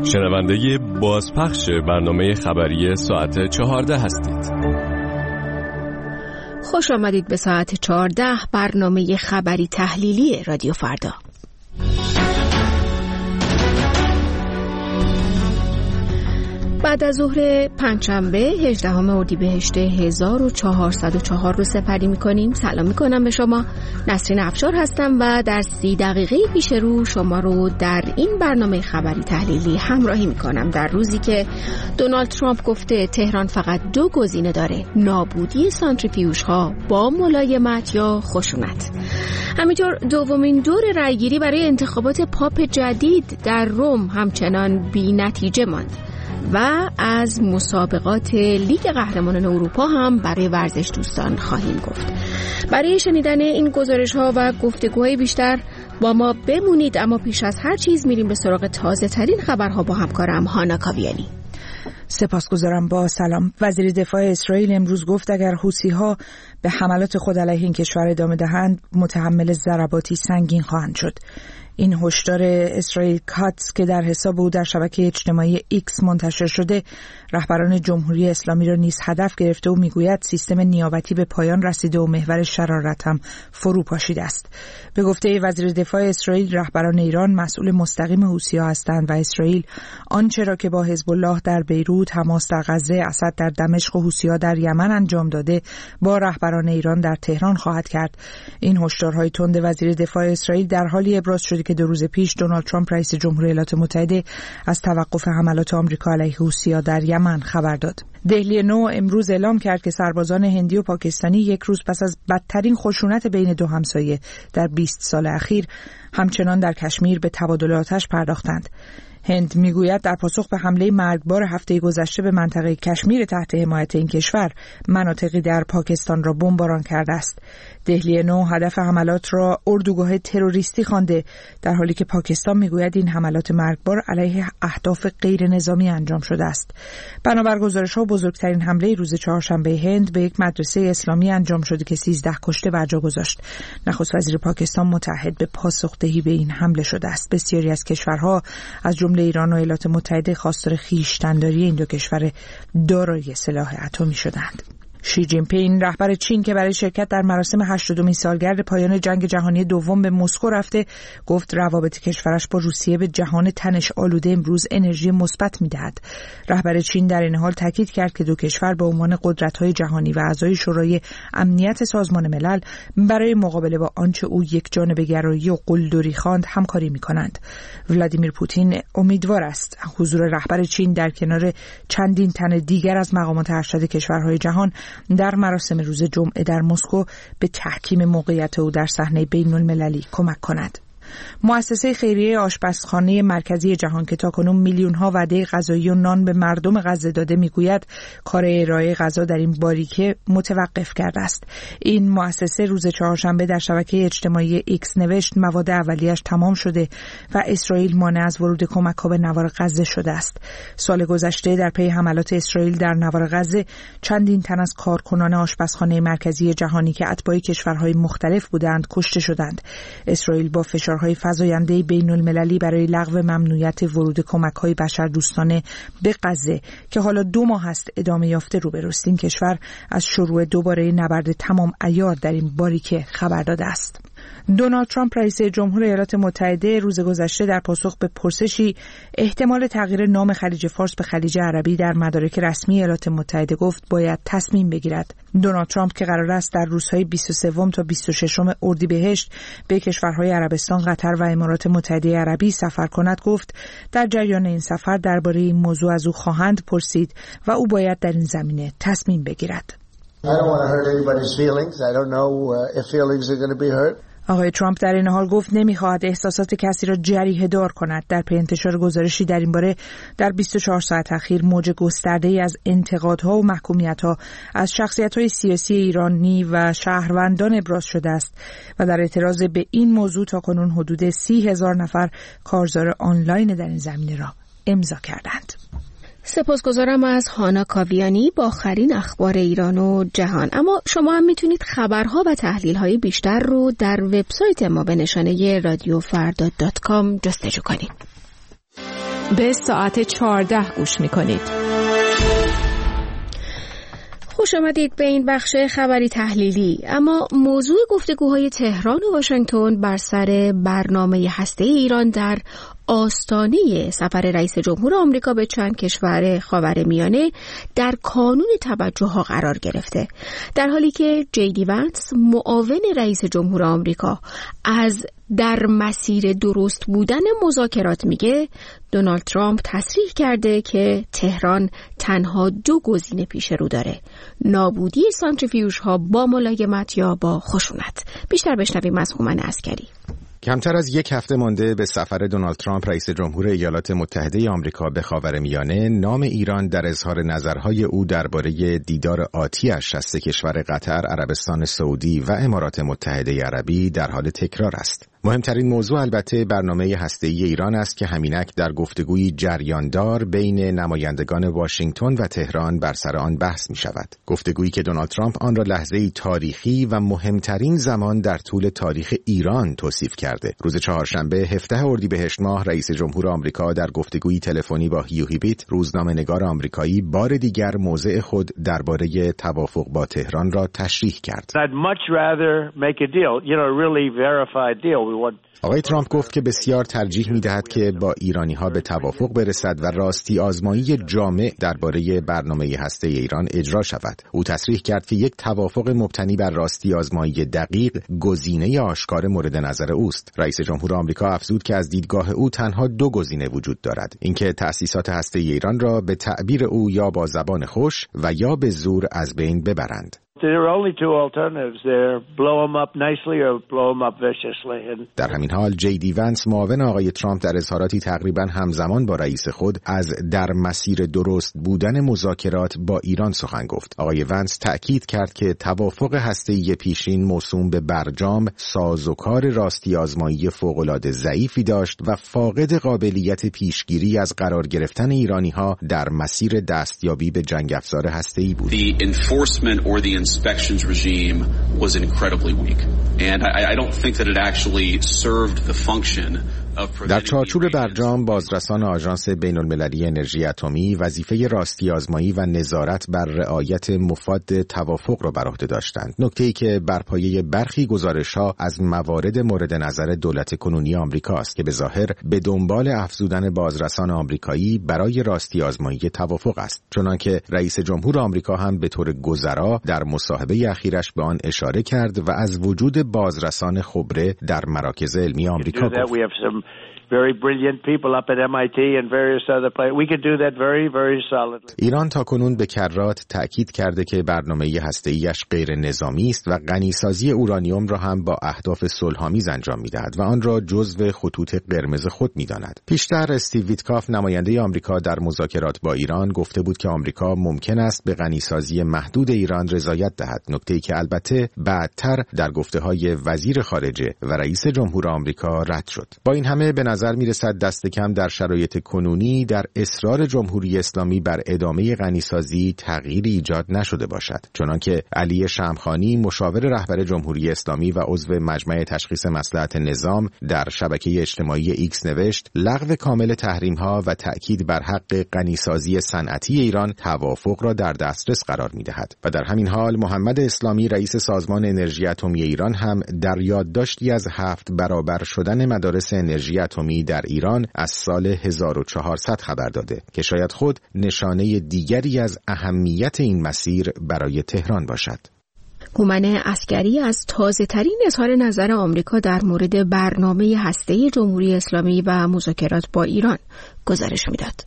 شنونده بازپخش برنامه خبری ساعت 14 هستید. خوش آمدید به ساعت 14 برنامه خبری تحلیلی رادیو فردا. بعد از ظهر پنجشنبه 18 اردیبهشت 1404 رو سپری می‌کنیم. سلام می‌کنم به شما. نسرین افشار هستم و در 30 دقیقه پیش رو شما رو در این برنامه خبری تحلیلی همراهی می‌کنم. در روزی که دونالد ترامپ گفته تهران فقط 2 گزینه داره: نابودی سانتریفیوژها با ملایمت یا خشونت. همینطور دومین دور رأیگیری برای انتخابات پاپ جدید در روم همچنان بی‌نتیجه ماند. و از مسابقات لیگ قهرمانان اروپا هم برای ورزش دوستان خواهیم گفت. برای شنیدن این گزارش‌ها و گفتگوهای بیشتر با ما بمونید، اما پیش از هر چیز میریم به سراغ تازه ترین خبرها با همکارم هانا کاویانی. سپاسگزارم. با سلام. وزیر دفاع اسرائیل امروز گفت اگر حوثی‌ها به حملات خود علیه این کشور ادامه دهند متحمل ضرباتی سنگین خواهند شد. این هشدار اسرائیل کاتس که در حساب او در شبکه اجتماعی ایکس منتشر شده رهبران جمهوری اسلامی را نیز هدف گرفته و میگوید سیستم نیابتی به پایان رسیده و محور شرارت هم فرو پاشیده است. به گفته وزیر دفاع اسرائیل رهبران ایران مسئول مستقیم حوثی‌ها هستند و اسرائیل آنچه را که با حزب الله در بیروت، حماس در غزه، اسد در دمشق و حوثی‌ها در یمن انجام داده با رهبران ایران در تهران خواهد کرد. این هشدارهای تند وزیر دفاع اسرائیل در حالی ابراز شده که 2 روز پیش دونالد ترامپ رئیس جمهور ایالات متحده از توقف حملات آمریکا علیه حوثی‌ها در یمن خبر داد. دهلی نو امروز اعلام کرد که سربازان هندی و پاکستانی 1 روز پس از بدترین خشونت بین 2 همسایه در 20 سال اخیر همچنان در کشمیر به تبادل آتش پرداختند. هند میگوید در پاسخ به حمله مرگبار هفته گذشته به منطقه کشمیر تحت حمایت این کشور مناطقی در پاکستان را بمباران کرده است. دهلی نو هدف حملات را اردوگاه تروریستی خوانده، در حالی که پاکستان میگوید این حملات مرگبار علیه اهداف غیر نظامی انجام شده است. بنابر گزارش‌ها بزرگترین حمله روز چهارشنبه هند به یک مدرسه اسلامی انجام شده که 13 کشته بر جا گذاشت. نخست وزیر پاکستان متعهد به پاسخدهی به این حمله شده است. بسیاری از کشورها از جمله ایران و ایالات متحده خواستار خویشتن‌داری این 2 کشور دارای سلاح اتمی شدند. شی جین پینگ رهبر چین که برای شرکت در مراسم 82مین سالگرد پایان جنگ جهانی دوم به مسکو رفته، گفت روابط کشورش با روسیه به جهان تنش آلوده امروز انرژی مثبت می‌دهد. رهبر چین در این حال تاکید کرد که 2 کشور به عنوان قدرت‌های جهانی و اعضای شورای امنیت سازمان ملل برای مقابله با آنچه او یکجانبه‌گرایی و قلدری خواند همکاری می‌کنند. ولادیمیر پوتین امیدوار است حضور رهبر چین در کنار چندین تن دیگر از مقامات ارشد کشورهای جهان در مراسم روز جمعه در مسکو به تحکیم موقعیت او در صحنه بین‌المللی کمک کند. مؤسسه خیریه آشپزخانه مرکزی جهان که تاکنون میلیون‌ها وعده غذایی و نان به مردم غزه داده میگوید کار ارائه غذا در این باریکه متوقف کرده است. این مؤسسه روز چهارشنبه در شبکه اجتماعی ایکس نوشت مواد اولیه‌اش تمام شده و اسرائیل مانع از ورود کمک‌ها به نوار غزه شده است. سال گذشته در پی حملات اسرائیل در نوار غزه چندین تن از کارکنان آشپزخانه مرکزی جهانی که اتباع کشورهای مختلف بودند کشته شدند. اسرائیل با فشارهای فزاینده بین‌المللی برای لغو ممنوعیت ورود کمک‌های بشردوستانه به غزه که حالا 2 ماه است ادامه یافته روبروست. این کشور از شروع دوباره نبرد تمام عیار در این باریکه خبر داده است. دونالد ترامپ رئیس جمهور ایالات متحده روز گذشته در پاسخ به پرسشی احتمال تغییر نام خلیج فارس به خلیج عربی در مدارک رسمی ایالات متحده گفت باید تصمیم بگیرد. دونالد ترامپ که قرار است در روزهای 23 تا 26 اردیبهشت به کشورهای عربستان، قطر و امارات متحده عربی سفر کند، گفت در جریان این سفر درباره این موضوع از او خواهند پرسید و او باید در این زمینه تصمیم بگیرد. آقای ترامپ در این حال گفت نمیخواهد احساسات کسی را جریحه دار کند. در پی انتشار گزارشی در این باره در 24 ساعت اخیر موج گسترده‌ای از انتقادها و محکومیت‌ها از شخصیت‌های سیاسی ایرانی و شهروندان ابراز شده است و در اعتراض به این موضوع تاکنون حدود 30,000 نفر کارزار آنلاین در این زمینه را امضا کردند. سپاسگزارم از هانا کاویانی با آخرین اخبار ایران و جهان. اما شما هم میتونید خبرها و تحلیل‌های بیشتر رو در وبسایت ما به نشانه radiofrda.com جستجو کنید. به ساعت 14 گوش میکنید. خوش آمدید به این بخش خبری تحلیلی. اما موضوع گفتگوهای تهران و واشنگتن بر سر برنامه هسته‌ای ایران در آستانه سفر رئیس جمهور آمریکا به چند کشور خاورمیانه در کانون توجه‌ها قرار گرفته، در حالی که جی وانس معاون رئیس جمهور آمریکا از در مسیر درست بودن مذاکرات میگه، دونالد ترامپ تصریح کرده که تهران تنها 2 گزینه پیش رو داره: نابودی سانتریفیوژها با ملایمت یا با خشونت. بیشتر بشنویم از هومن عسکری. کمتر از 1 هفته مانده به سفر دونالد ترامپ رئیس جمهور ایالات متحده آمریکا به خاورمیانه، نام ایران در اظهار نظرهای او درباره دیدار آتیش از 3 کشور قطر، عربستان سعودی و امارات متحده عربی در حال تکرار است. مهمترین موضوع البته برنامه هسته‌ای ایران است که همینک در گفتگوی جریاندار بین نمایندگان واشنگتن و تهران بر سر آن بحث می شود. گفتگویی که دونالد ترامپ آن را لحظه‌ای تاریخی و مهمترین زمان در طول تاریخ ایران توصیف کرده. روز چهارشنبه 17 اردیبهشت ماه رئیس جمهور آمریکا در گفتگویی تلفنی با هیو هیبیت، روزنامه‌نگار آمریکایی، بار دیگر موضع خود درباره توافق با تهران را تشریح کرد. آقای ترامپ گفت که بسیار ترجیح می‌دهد که با ایرانی‌ها به توافق برسد و راستی آزمایی جامع درباره برنامه هسته‌ای ایران اجرا شود. او تصریح کرد که یک توافق مبتنی بر راستی آزمایی دقیق گزینه آشکار مورد نظر اوست. رئیس جمهور آمریکا افزود که از دیدگاه او تنها 2 گزینه وجود دارد: اینکه تأسیسات هسته‌ای ایران را به تعبیر او یا با زبان خوش و یا به زور از بین ببرند. در همین حال جی وانس معاون آقای ترامپ در اظهاراتی تقریبا همزمان با رئیس خود از در مسیر درست بودن مذاکرات با ایران سخن گفت. آقای وانس تأکید کرد که توافق هسته‌ای پیشین موسوم به برجام سازوکار راستی آزمایی فوق‌العاده ضعیفی داشت و فاقد قابلیت پیشگیری از قرار گرفتن ایرانی‌ها در مسیر دستیابی به جنگ افزار هسته‌ای بود. Inspections regime was incredibly weak, and I don't think that it actually served the function. در چارچوب برجام، بازرسان آژانس بین‌المللی انرژی اتمی وظیفه راستی آزمایی و نظارت بر رعایت مفاد توافق را بر عهده داشتند. نکته‌ای که بر پایه برخی گزارش‌ها از موارد مورد نظر دولت کنونی آمریکا است که به ظاهر به دنبال افزودن بازرسان آمریکایی برای راستی آزمایی توافق است، چنانکه رئیس جمهور آمریکا هم به طور گذرا در مصاحبه اخیرش به آن اشاره کرد و از وجود بازرسان خبره در مراکز علمی آمریکا گفت. very brilliant people up at MIT and various other places. We could do that very, very solidly. ایران تاکنون به کرات تأکید کرده که برنامه هسته‌ایش غیر نظامی است و غنیسازی اورانیوم را هم با اهداف صلح‌آمیز انجام می‌دهد و آن را جزو خطوط قرمز خود می‌داند. پیشتر استیو ویتکاف نماینده آمریکا در مذاکرات با ایران گفته بود که آمریکا ممکن است به غنیسازی محدود ایران رضایت دهد، نکته‌ای که البته بعدتر در گفته‌های وزیر خارجه و رئیس جمهور آمریکا رد شد. با این همه به نظر میرسد دست کم در شرایط کنونی در اصرار جمهوری اسلامی بر ادامه غنیسازی تغییری ایجاد نشده باشد، چنانکه علی شمخانی مشاور رهبر جمهوری اسلامی و عضو مجمع تشخیص مصلحت نظام در شبکه اجتماعی ایکس نوشت: لغو کامل تحریم‌ها و تأکید بر حق غنیسازی صنعتی ایران توافق را در دسترس قرار می‌دهد. و در همین حال محمد اسلامی رئیس سازمان انرژی اتمی ایران هم در یادداشتی از 7 برابر شدن مدارس انرژی اتمی در ایران از سال 1400 خبر داده که شاید خود نشانه دیگری از اهمیت این مسیر برای تهران باشد. هومن عسکری از تازه‌ترین اظهار نظر آمریکا در مورد برنامه هسته‌ای جمهوری اسلامی و مذاکرات با ایران گزارش می‌داد.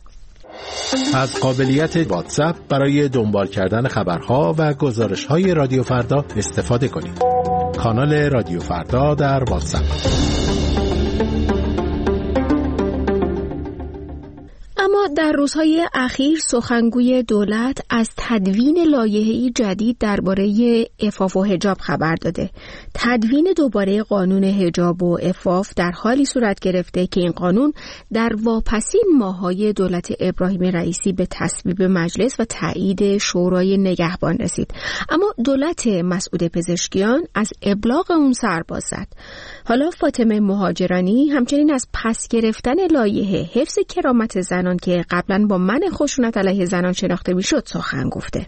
از قابلیت واتساپ برای دنبال کردن خبرها و گزارش‌های رادیو فردا استفاده کنید. کانال رادیو فردا در واتساپ. اما در روزهای اخیر سخنگوی دولت از تدوین لایحه‌ای جدید درباره عفاف و حجاب خبر داده. تدوین دوباره قانون حجاب و عفاف در حالی صورت گرفته که این قانون در واپسین ماه‌های دولت ابراهیم رئیسی به تصویب مجلس و تایید شورای نگهبان رسید. اما دولت مسعود پزشکیان از ابلاغ اون سرباز زد. حالا فاطمه مهاجرانی همچنین از پس گرفتن لایحه حفظ کرامت زنان که قبلا با منع خشونت علیه زنان شناخته میشد سخن گفته.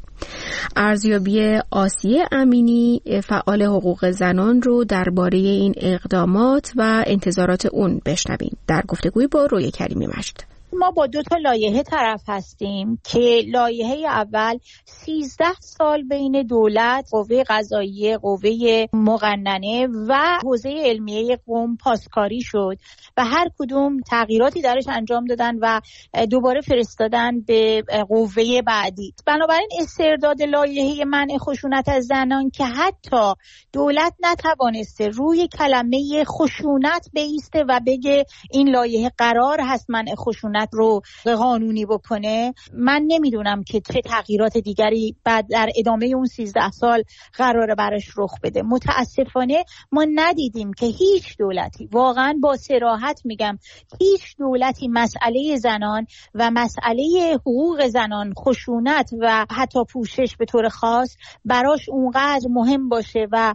ارزیابی آسیه امینی فعال حقوق زنان رو درباره این اقدامات و انتظارات اون بشنویم در گفتگوی با روی کریمی مجد. ما با 2 لایحه طرف هستیم که لایحه اول 13 سال بین دولت، قوه قضاییه، قوه مقننه و حوزه علمیه قم پاسکاری شد و هر کدوم تغییراتی درش انجام دادن و دوباره فرستادن به قوه بعدی. بنابراین استرداد لایحه منع خشونت از زنان که حتی دولت نتوانسته روی کلمه خشونت بایسته و بگه این لایحه قرار هست منع خشونت رو قانونی بکنه، من نمیدونم که چه تغییرات دیگری بعد در ادامه اون 13 سال قراره براش رخ بده. متاسفانه ما ندیدیم که هیچ دولتی، واقعا با صراحت میگم هیچ دولتی مسئله زنان و مسئله حقوق زنان، خشونت و حتی پوشش به طور خاص براش اونقدر مهم باشه و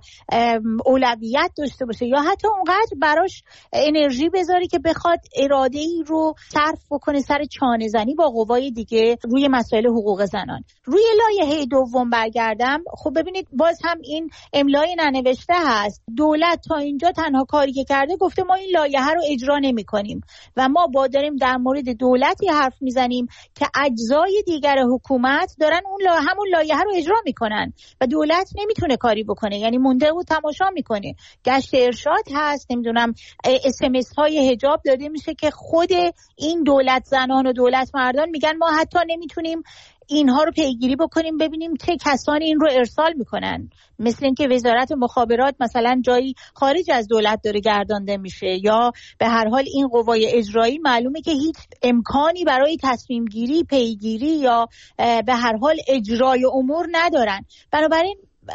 اولویت داشته باشه یا حتی اونقدر براش انرژی بذاری که بخواد اراده‌ای رو صرف بکنه سر چانه زنی با قوای دیگه روی مسائل حقوق زنان. روی لایحه دوم برگردم، خب ببینید باز هم این املای ننوشته هست. دولت تا اینجا تنها کاری که کرده گفته ما این لایحه رو اجرا نمی‌کنیم و ما داریم در مورد دولتی حرف میزنیم که اجزای دیگر حکومت دارن همون لایحه رو اجرا میکنن و دولت نمیتونه کاری بکنه، یعنی مونده و تماشا میکنه. گشت ارشاد هست، نمیدونم SMS های حجاب داده میشه که خود این دولت زنان و دولت مردان میگن ما حتی نمیتونیم اینها رو پیگیری بکنیم ببینیم چه کسانی این رو ارسال میکنن، مثل اینکه وزارت مخابرات مثلا جایی خارج از دولت داره گردانده میشه یا به هر حال این قوای اجرایی معلومه که هیچ امکانی برای تصمیم گیری، پیگیری یا به هر حال اجرای امور ندارن. بنابراین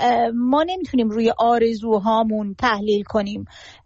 ما نمیتونیم روی آرزوهامون تحلیل کنیم.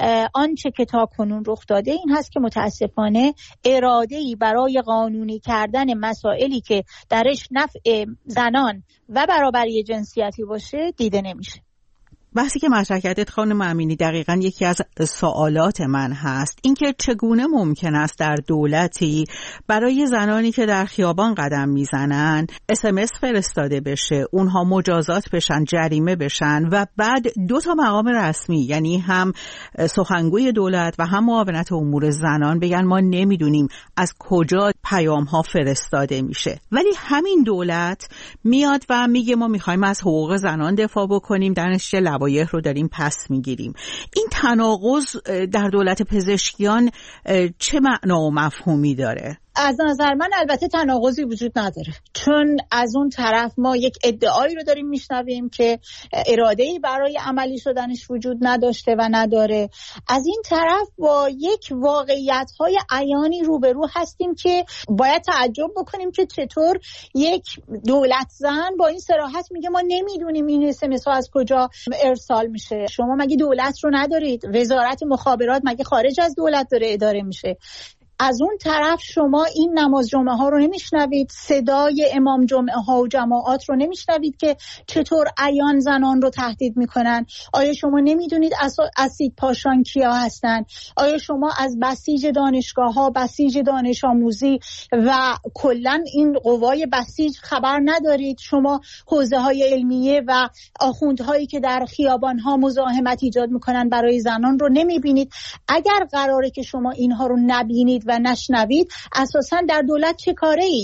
آنچه که تاکنون رخ داده این هست که متاسفانه اراده‌ای برای قانونی کردن مسائلی که درش نفع زنان و برابری جنسیتی باشه دیده نمیشه. بحثی که مطرح کردید خانم امینی دقیقاً یکی از سوالات من هست، اینکه چگونه ممکن است در دولتی برای زنانی که در خیابان قدم میزنن SMS فرستاده بشه، اونها مجازات بشن، جریمه بشن و بعد 2 مقام رسمی یعنی هم سخنگوی دولت و هم معاونت امور زنان بگن ما نمیدونیم از کجا پیام ها فرستاده میشه، ولی همین دولت میاد و میگه ما میخوایم از حقوق زنان دفاع بکنیم، در نتیجه لوایح رو داریم پس میگیریم. این تناقض در دولت پزشکیان چه معنا و مفهومی داره؟ از نظر من البته تناقضی وجود نداره، چون از اون طرف ما یک ادعایی رو داریم میشنویم که اراده‌ای برای عملی شدنش وجود نداشته و نداره. از این طرف با یک واقعیت‌های عیانی روبرو هستیم که باید تعجب بکنیم که چطور یک دولت زن با این صراحت میگه ما نمیدونیم این SMS ها از کجا ارسال میشه. شما مگه دولت رو ندارید؟ وزارت مخابرات مگه خارج از دولت داره اداره میشه؟ از اون طرف شما این نماز جمعه ها رو نمیشنوید، صدای امام جمعه ها و جماعات رو نمیشنوید که چطور عیان زنان رو تهدید میکنن. آیا شما نمیدونید اسید پاشان کیا هستن؟ آیا شما از بسیج دانشگاه ها، بسیج دانش آموزی و کلن این قوای بسیج خبر ندارید؟ شما حوزه های علمیه و آخوندهایی که در خیابان ها مزاحمت ایجاد میکنن برای زنان رو نمیبینید؟ اگر قراره که شما اینها رو نبینید و نشنوید، اساساً در دولت چه کاره اید؟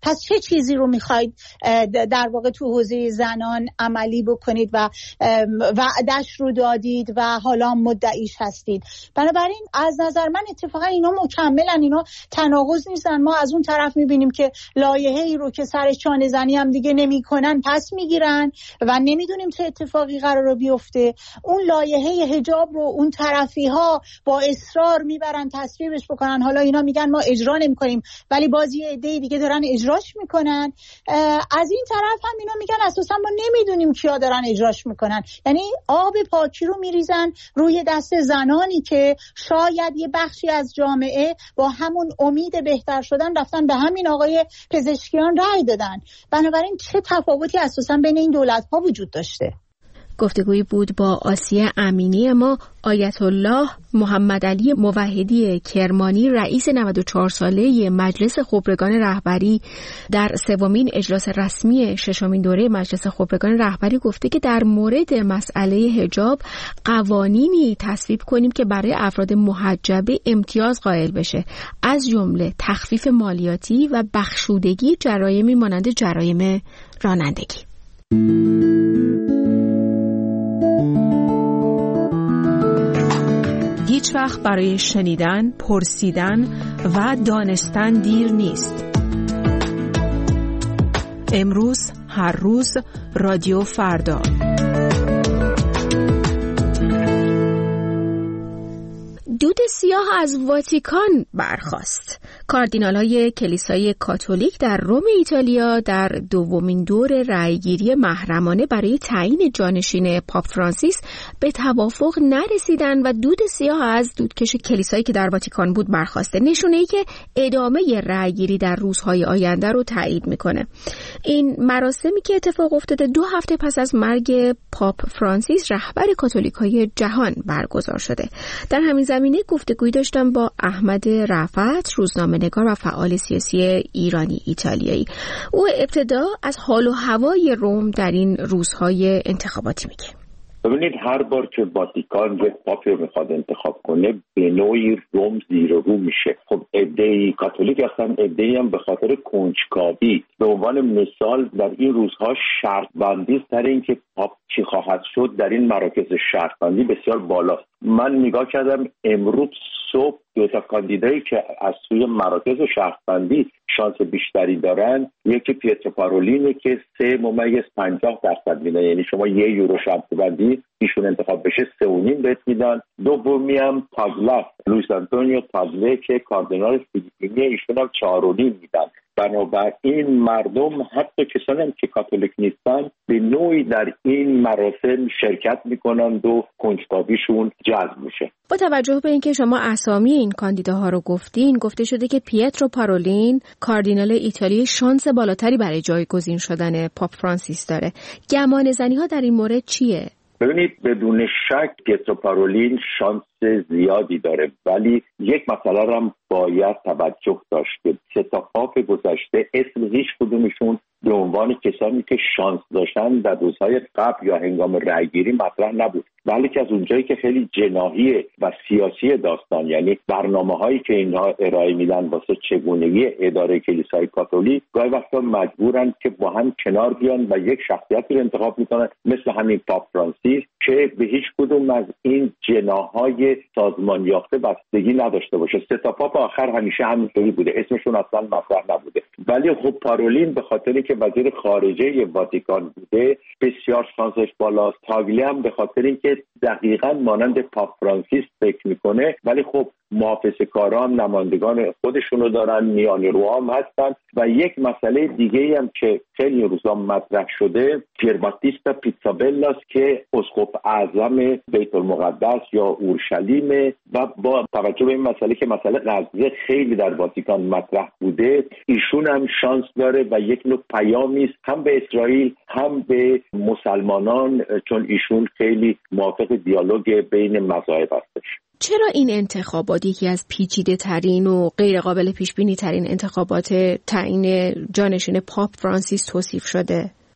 پس چه چیزی رو میخواید در واقع تو حوزه زنان عملی بکنید و وعدش رو دادید و حالا مدعیش هستید. بنابراین از نظر من اتفاقا اینا مکملن، اینا تناقض نیستن. ما از اون طرف میبینیم که لایحه‌ای رو که سر چانه زنی هم دیگه نمیکنن پس میگیرن و نمیدونیم چه اتفاقی قراره بیفته. اون لایحه حجاب رو اون طرفی ها با اصرار میبرن تصویبش بکنن، حالا اینا میگن ما اجرا نمیکنیم ولی باز یه عده دیگه دارن اجراش میکنن. از این طرف هم اینا میگن اساسا ما نمیدونیم کیا دارن اجراش میکنن. یعنی آب پاکی رو میریزن روی دست زنانی که شاید یه بخشی از جامعه با همون امید بهتر شدن رفتن به همین آقای پزشکیان رأی دادن. بنابراین چه تفاوتی اساسا بین این دولت ها وجود داشته؟ گفتگویی بود با آسیه امینی. ما آیت الله محمد علی موحدی کرمانی رئیس 94 ساله مجلس خبرگان رهبری در سومین اجلاس رسمی ششمین دوره مجلس خبرگان رهبری گفته که در مورد مسئله حجاب قوانینی تصویب کنیم که برای افراد محجبه امتیاز قائل بشه، از جمله تخفیف مالیاتی و بخشودگی جرایمی مانند جرایم رانندگی. هیچ وقت برای شنیدن، پرسیدن و دانستن دیر نیست. امروز، هر روز، رادیو فردا. دود سیاه از واتیکان برخاست. کاردینال‌های کلیسای کاتولیک در روم ایتالیا در دومین دور رأیگیری محرمانه برای تعیین جانشین پاپ فرانسیس به توافق نرسیدند و دود سیاه از دودکش کلیسایی که در واتیکان بود برخاسته، نشونه‌ای که ادامه رأیگیری در روزهای آینده رو تایید میکنه. این مراسمی که اتفاق افتاده 2 هفته پس از مرگ پاپ فرانسیس رهبر کاتولیک‌های جهان برگزار شده. در همین زمینه گفتگویی داشتم با احمد رفعت، روزنامه‌نگار و فعال سیاسی ایرانی ایتالیایی. او ابتدا از حال و هوای روم در این روزهای انتخاباتی میگه. ببینید، هر بار که واتیکان یک پاپی رو میخواد انتخاب کنه به نوعی روم زیر و رو میشه. خب عده‌ای کاتولیک هستن، عده‌ای هم به خاطر کنجکاوی. به عنوان مثال در این روزها شرط بندی سر این که پاپ چی خواهد شد در این مراکز شرط بندی بسیار بالاست. من نگاه کردم امروز صبح 2 کاندیدایی که از سوی مراکز شرط بندی شانس بیشتری دارن، یکی پیترو پارولینه که 3.50% میدن، یعنی شما 1 یورو شرط بندی ایشون انتخاب بشه 3.5 بهت میدن. دومی هم تاگلا، لوئیس آنتونیو تاگلا که کاردینال فیلیپینی، ایشون هم 4.5 میدن. بنابراین مردم، حتی کسانی هم که کاتولیک نیستن، به نوعی در این مراسم شرکت میکنن و کنجکاویشون جذب میشه. با توجه به اینکه شما اسامی این کاندیداها رو گفتین، گفته شده که پیترو پارولین کاردینال ایتالیا شانس بالاتری برای جایگزین شدن پاپ فرانسیس داره. گمان زنی ها در این مورد چیه؟ ببینید، بدون شک پیترو پارولین شانس زیادی داره، ولی یک مسئله رو هم باید توجه داشت که 3 پاپ گذشته اسم هیچ کدومشون به عنوان کسانی که شانس داشتن در روزهای قبل یا هنگام رأیگیری مطرح نبود، بلکه از اونجایی که خیلی جناحی و سیاسی داستان، یعنی برنامه‌هایی که اینها ارائه میدن واسه چگونگی اداره کلیسای کاتولیک، گاهی وقتا مجبورن که با هم کنار بیان و یک شخصیتی رو انتخاب میکنن مثل همین پاپ فرانسیس که به هیچ کدوم از این جناح‌های سازمان یافته بستگی نداشته باشه. 3 پاپ آخر همیشه همینطوری بوده، اسمشون اصلا مطرح نبوده. ولی خب پارولین به خاطری که وزیر خارجه واتیکان بوده بسیار شانسش بالاست. تاگلی هم به خاطر اینکه دقیقاً مانند پاپ فرانسیس فکر میکنه، ولی خب محافظه‌کاران نمایندگان خودشونو دارن، میانه‌روها هم هستن. و یک مسئله دیگه‌ای هم که خیلی روزا مطرح شده، پیرباتیستا پیتزابلاست که اسقف اعظم بیت المقدس یا اورشلیم و با توجه به این مسئله که مسئله غزه خیلی در واتیکان مطرح بوده، ایشون هم شانس داره و یک نوع پیامی است هم به اسرائیل هم به مسلمانان، چون ایشون خیلی موافق دیالوگ بین مذاهب هستش. چرا این انتخابات یکی از پیچیده ترین و غیر قابل پیش بینی ترین انتخابات تعیین جانشین پاپ فرانسیس توصیف شده؟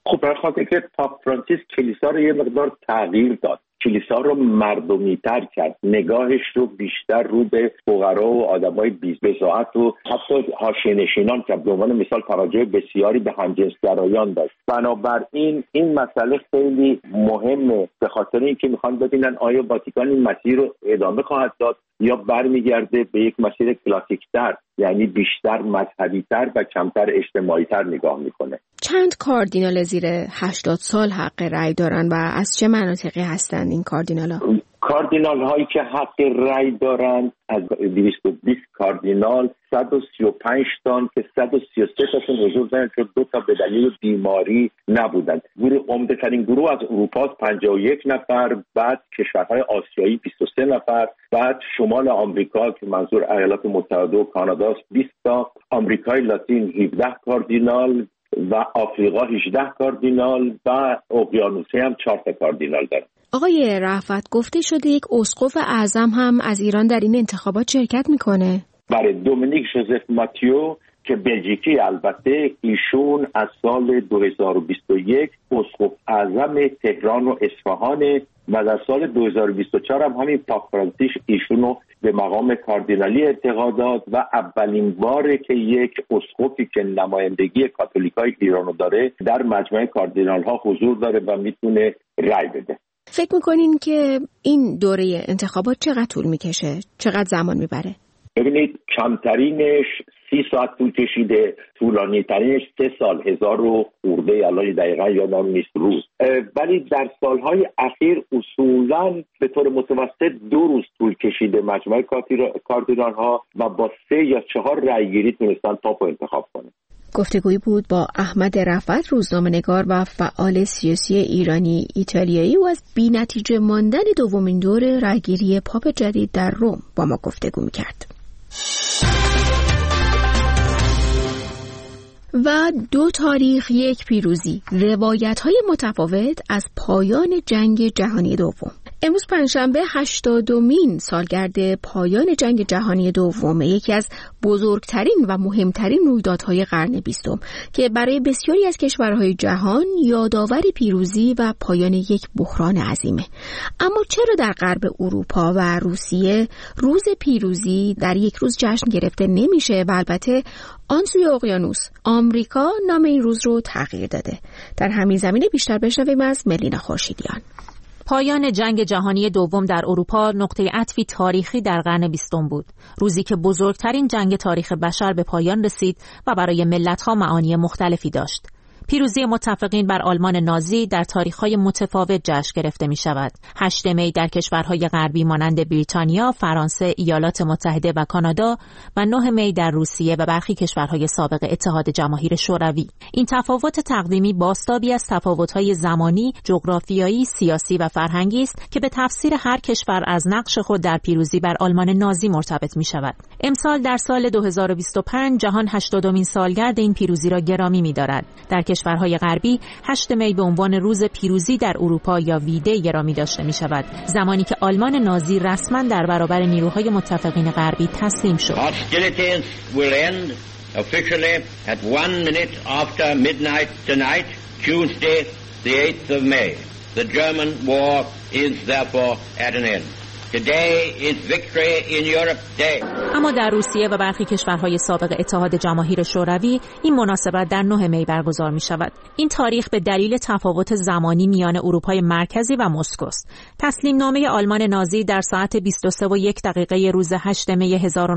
خب برای خاطر که پاپ فرانسیس کلیسا رو یه مقدار تغییر داد، کلیسا رو مردمی‌تر کرد، نگاهش رو بیشتر رو به فقرا و آدمای بی‌بضاعت و حتی حاشیه‌نشینان که به عنوان مثال توجه بسیاری به همجنسگرایان داشت. بنابراین این مسئله خیلی مهمه به خاطر اینکه میخوان ببینن آیا واتیکان این مسیر رو ادامه خواهد داد یا برمیگرده به یک مسیر کلاسیک‌تر، یعنی بیشتر مذهبی‌تر و کمتر اجتماعی‌تر نگاه میکنه. چند کاردینال زیر 80 سال حق رأی دارن و از چه مناطقی هستند این کاردینال‌ها؟ کاردینال هایی که حق رأی دارن از 220 کاردینال 135 تان که 133 تاشون حضور دارن چون 2 تا به دلیل بیماری نبودن. عمده ترین گروه از اروپا 51 نفر، بعد کشورهای آسیایی 23 نفر، بعد شمال آمریکا که منظور ایالات متحده و کانادا 20 تا، آمریکای لاتین 17 کاردینال و آفریقا 18 کاردینال و اقیانوسیه هم 4 تا کاردینال دارن. آقای رأفت گفته شده یک اسقف اعظم هم از ایران در این انتخابات شرکت میکنه. برای دومینیک ژوزف ماتیو که بلژیکی، البته ایشون از سال 2021 اسقف اعظم تهران و اصفهان و در سال 2024 هم همین پاپ فرانسیس ایشونو به مقام کاردینالی ارتقا داد و اولین باره که یک اسقفی که نمایندگی کاتولیکای ایرانو داره در مجمع کاردینال ها حضور داره و میتونه رأی بده. فکر میکنین که این دوره انتخابات چقدر طول میکشه؟ چقدر زمان میبره؟ ببینید کمترینش 30 ساعت طول کشیده، طولانی ترینش 3 سال 1000 و خورده، الان دقیقا یادم نیست روز. ولی در سالهای اخیر اصولاً به طور متوسط 2 روز طول کشیده مجمع کاردینال ها و با 3 یا 4 رأیگیری تونستن پاپو انتخاب کنه. گفتگویی بود با احمد رفعت، روزنامه‌نگار و فعال سیاسی ایرانی ایتالیایی و از بی‌نتیجه ماندن دومین دور رأیگیری پاپ جدید در روم با ما گفتگو می‌کرد. و 2 تاریخ یک پیروزی، روایت‌های متفاوت از پایان جنگ جهانی دوم. امروز پنجشنبه 80مین سالگرد پایان جنگ جهانی دوم، یکی از بزرگترین و مهمترین رویدادهای قرن 20 که برای بسیاری از کشورهای جهان یادآور پیروزی و پایان یک بحران عظیمه. اما چرا در غرب اروپا و روسیه روز پیروزی در یک روز جشن گرفته نمیشه و البته آن سوی اقیانوس آمریکا نام این روز رو تغییر داده؟ در همین زمینه بیشتر بشنویم از ملینا خورشیدیان. پایان جنگ جهانی دوم در اروپا نقطه عطفی تاریخی در قرن 20 بود، روزی که بزرگترین جنگ تاریخ بشر به پایان رسید و برای ملت‌ها معانی مختلفی داشت. پیروزی متفقین بر آلمان نازی در تاریخ‌های متفاوت جشن گرفته می‌شود. 8 می در کشورهای غربی مانند بریتانیا، فرانسه، ایالات متحده و کانادا و 9 می در روسیه و برخی کشورهای سابق اتحاد جماهیر شوروی. این تفاوت تقویمی بازتابی از تفاوت‌های زمانی، جغرافیایی، سیاسی و فرهنگی است که به تفسیر هر کشور از نقش خود در پیروزی بر آلمان نازی مرتبط می‌شود. امسال در سال 2025 جهان 80مین سالگرد این پیروزی را گرامی می‌دارد. در کشورهای غربی 8 می به عنوان روز پیروزی در اروپا یا ویدی گرامی داشته می شود، زمانی که آلمان نازی رسما در برابر نیروهای متفقین غربی تسلیم شد. Hostilities will end officially at 1 minute after midnight tonight, Tuesday, the 8th of May. The German war is therefore at an end. Today is victory in Europe day. اما در روسیه و برخی کشورهای سابق اتحاد جماهیر شوروی این مناسبت در 9 می برگزار می شود. این تاریخ به دلیل تفاوت زمانی میان اروپای مرکزی و مسکو است. تسلیم نامه آلمان نازی در ساعت 23:01 روز 8 می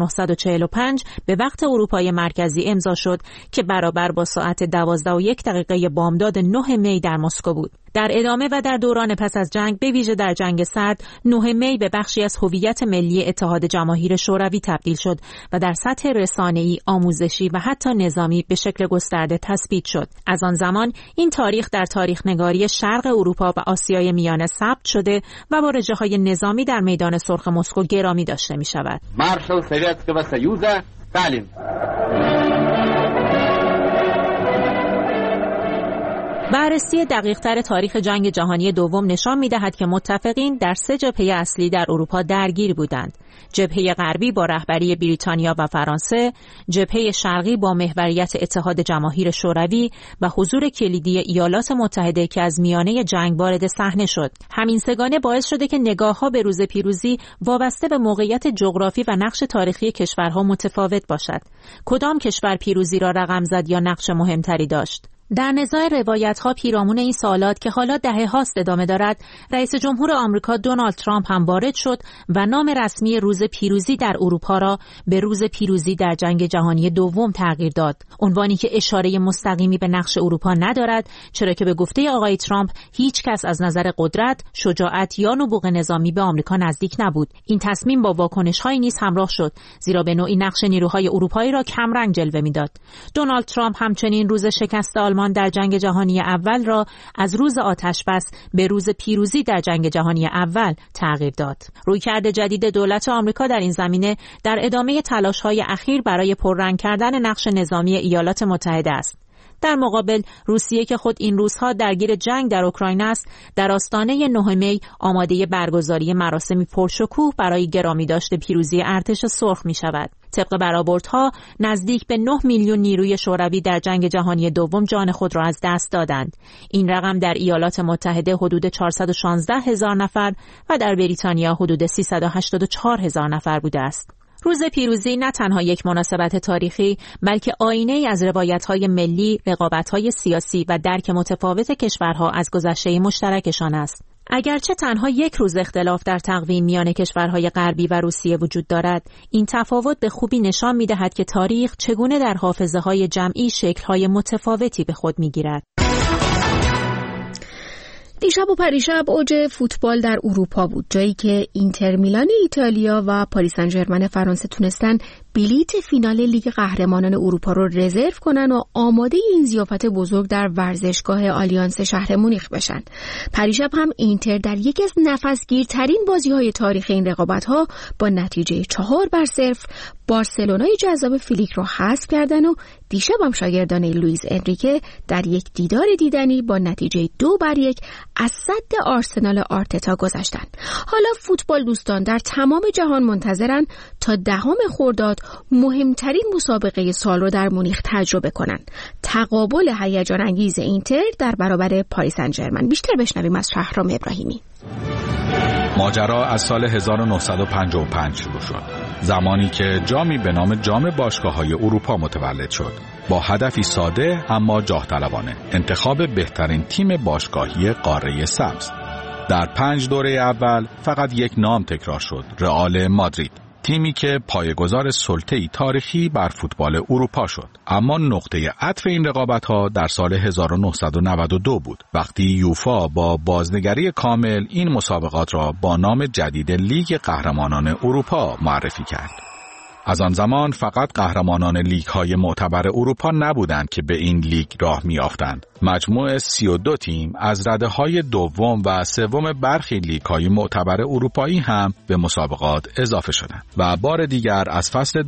1945 به وقت اروپای مرکزی امضا شد که برابر با ساعت 12:01 بامداد 9 می در مسکو بود. در ادامه و در دوران پس از جنگ، به ویژه در جنگ سرد، 9 می به بخشی از هویت ملی اتحاد جماهیر شوروی تبدیل شد و در سطح رسانه‌ای، آموزشی و حتی نظامی به شکل گسترده تثبیت شد. از آن زمان این تاریخ در تاریخ نگاری شرق اروپا و آسیای میانه ثبت شده و با رژه‌های نظامی در میدان سرخ مسکو گرامی داشته می شود. مارشال سوویتسکого союза Сталин. بررسی دقیق‌تر تاریخ جنگ جهانی دوم نشان می‌دهد که متفقین در 3 جبهه اصلی در اروپا درگیر بودند. جبهه غربی با رهبری بریتانیا و فرانسه، جبهه شرقی با محوریت اتحاد جماهیر شوروی و حضور کلیدی ایالات متحده که از میانه جنگ وارد صحنه شد. همین سگانه باعث شده که نگاه‌ها به روز پیروزی وابسته به موقعیت جغرافی و نقش تاریخی کشورها متفاوت باشد. کدام کشور پیروزی را رقم زد یا نقش مهمتری داشت؟ در نزاع روایت‌ها پیرامون این سوالات که حالا دهه‌هاست ادامه دارد، رئیس جمهور آمریکا دونالد ترامپ هم وارد شد و نام رسمی روز پیروزی در اروپا را به روز پیروزی در جنگ جهانی دوم تغییر داد. عنوانی که اشاره مستقیمی به نقش اروپا ندارد، چرا که به گفته آقای ترامپ هیچ کس از نظر قدرت، شجاعت یا نبوغ نظامی به آمریکا نزدیک نبود. این تصمیم با واکنش‌هایی نیز همراه شد، زیرا به نوعی نقش نیروهای اروپایی را کمرنگ جلوه می‌داد. دونالد ترامپ همچنین روز شکست آلمان در جنگ جهانی اول را از روز آتشبس به روز پیروزی در جنگ جهانی اول تغییر داد. رویکرد جدید دولت آمریکا در این زمینه در ادامه تلاش‌های اخیر برای پررنگ کردن نقش نظامی ایالات متحده است. در مقابل روسیه که خود این روزها درگیر جنگ در اوکراین است، در آستانه 9 می آماده برگزاری مراسمی پرشکوه برای گرامی داشته پیروزی ارتش سرخ می شود. طبق برآوردها نزدیک به 9 میلیون نیروی شوروی در جنگ جهانی دوم جان خود را از دست دادند. این رقم در ایالات متحده حدود 416,000 نفر و در بریتانیا حدود 384,000 نفر بوده است. روز پیروزی نه تنها یک مناسبت تاریخی، بلکه آینه‌ای از روایت‌های ملی، رقابت‌های سیاسی و درک متفاوت کشورها از گذشته مشترکشان است. اگرچه تنها یک روز اختلاف در تقویم میان کشورهای غربی و روسیه وجود دارد، این تفاوت به خوبی نشان می‌دهد که تاریخ چگونه در حافظه‌های جمعی شکل‌های متفاوتی به خود می‌گیرد. دیشب و پریشب اوج فوتبال در اروپا بود، جایی که اینتر میلان ایتالیا و پاریس سن ژرمن فرانسه تونستن بلیت فینال لیگ قهرمانان اروپا رو رزرو کنن و آماده این ضیافت بزرگ در ورزشگاه آلیانس شهر مونیخ بشن. پریشب هم اینتر در یکی از نفسگیرترین بازی‌های تاریخ این رقابت‌ها با نتیجه 4-0 بارسلونای جذاب فلیک رو حذف کردن و دیشب هم شاگردان لوئیس انریکه در یک دیدار دیدنی با نتیجه 2-1 از سد آرسنال آرتتا گذشتن. حالا فوتبال دوستان در تمام جهان منتظرن تا 10 خرداد مهمترین مسابقه سال رو در مونیخ تجربه کنن. تقابل هیجان انگیز اینتر در برابر پاریس سن ژرمن. بیشتر بشنویم از شهرام ابراهیمی. ماجرا از سال 1955 شروع شد، زمانی که جامی به نام جام باشگاه‌های اروپا متولد شد، با هدفی ساده اما جاه طلبانه: انتخاب بهترین تیم باشگاهی قاره سبز. در 5 دوره اول فقط یک نام تکرار شد: رئال مادرید، تیمی که پایه‌گذار سلطه‌ای تاریخی بر فوتبال اروپا شد. اما نقطه عطف این رقابت‌ها در سال 1992 بود، وقتی یوفا با بازنگری کامل این مسابقات را با نام جدید لیگ قهرمانان اروپا معرفی کرد. از آن زمان فقط قهرمانان لیگ‌های معتبر اروپا نبودند که به این لیگ راه می‌یافتند. مجموع 32 تیم از رده‌های دوم و سوم برخی لیگ‌های معتبر اروپایی هم به مسابقات اضافه شدند و بار دیگر از فصل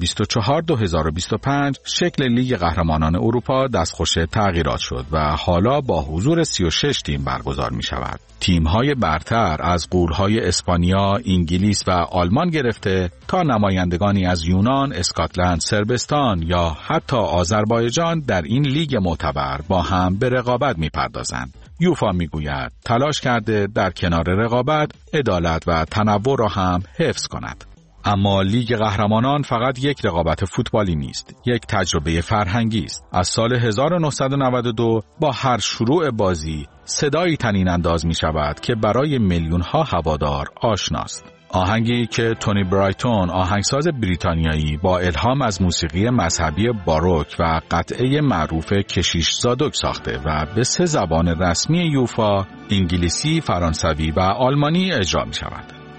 2024-2025 شکل لیگ قهرمانان اروپا دستخوش تغییرات شد و حالا با حضور 36 تیم برگزار می‌شود. تیم‌های برتر از غول‌های اسپانیا، انگلیس و آلمان گرفته تا نمایندگانی از یونان، اسکاتلند، صربستان یا حتی آذربایجان در این لیگ معتبر با هم به رقابت می‌پردازند. یوفا می‌گوید تلاش کرده در کنار رقابت، عدالت و تنوع را هم حفظ کند. اما لیگ قهرمانان فقط یک رقابت فوتبالی نیست، یک تجربه فرهنگی است. از سال 1992 با هر شروع بازی صدایی طنین انداز می شود که برای میلیون‌ها هوادار آشناست. آهنگی که تونی برایتون، آهنگساز بریتانیایی، با الهام از موسیقی مذهبی باروک و قطعه معروف کشیش زادوک ساخته و به 3 زبان رسمی یوفا، انگلیسی، فرانسوی و آلمانی اجرا می شود.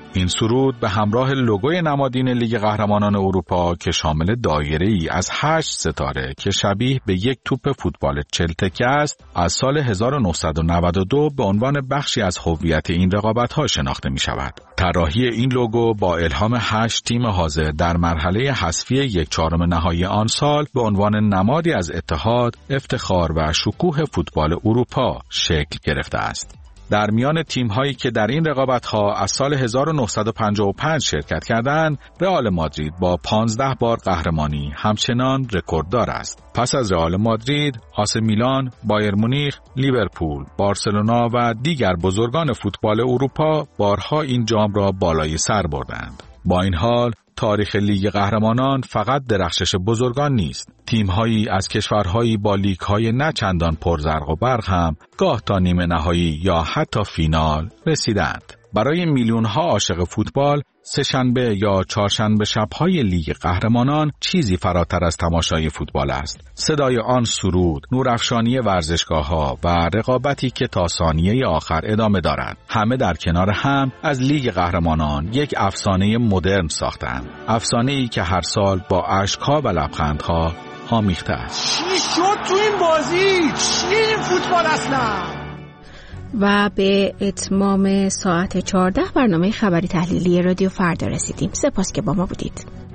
این سرود به همراه لوگوی نمادین لیگ قهرمانان اروپا که شامل دایره‌ای از 8 ستاره که شبیه به یک توپ فوتبال 40 تکه است، از سال 1992 به عنوان بخشی از هویت این رقابت‌ها شناخته می‌شود. طراحی این لوگو با الهام 8 تیم حاضر در مرحله حذفی 1/4 نهایی آن سال به عنوان نمادی از اتحاد، افتخار و شکوه فوتبال اروپا شکل گرفته است. در میان تیم‌هایی که در این رقابت‌ها از سال 1955 شرکت کردند، رئال مادرید با 15 بار قهرمانی همچنان رکورددار است. پس از رئال مادرید، آس میلان، بایر مونیخ، لیورپول، بارسلونا و دیگر بزرگان فوتبال اروپا بارها این جام را بالای سر بردند. با این حال، تاریخ لیگ قهرمانان فقط درخشش بزرگان نیست. تیم‌هایی از کشورهایی با لیگ‌های نه چندان پرزرق و برق هم گاه تا نیمه نهایی یا حتی فینال رسیدند. برای میلیون‌ها عاشق فوتبال، سه‌شنبه یا چهارشنبه شب‌های لیگ قهرمانان چیزی فراتر از تماشای فوتبال است. صدای آن سرود، نورافشانی ورزشگاه‌ها و رقابتی که تا ثانیه آخر ادامه دارد، همه در کنار هم از لیگ قهرمانان یک افسانه مدرن ساختند. افسانه‌ای که هر سال با اشک‌ها و لبخندها آمیخته است. چی شد تو این بازی؟ چیه این فوتبال اصلا؟ و به اتمام ساعت 14 برنامه خبری تحلیلی رادیو فردا رسیدیم. سپاس که با ما بودید.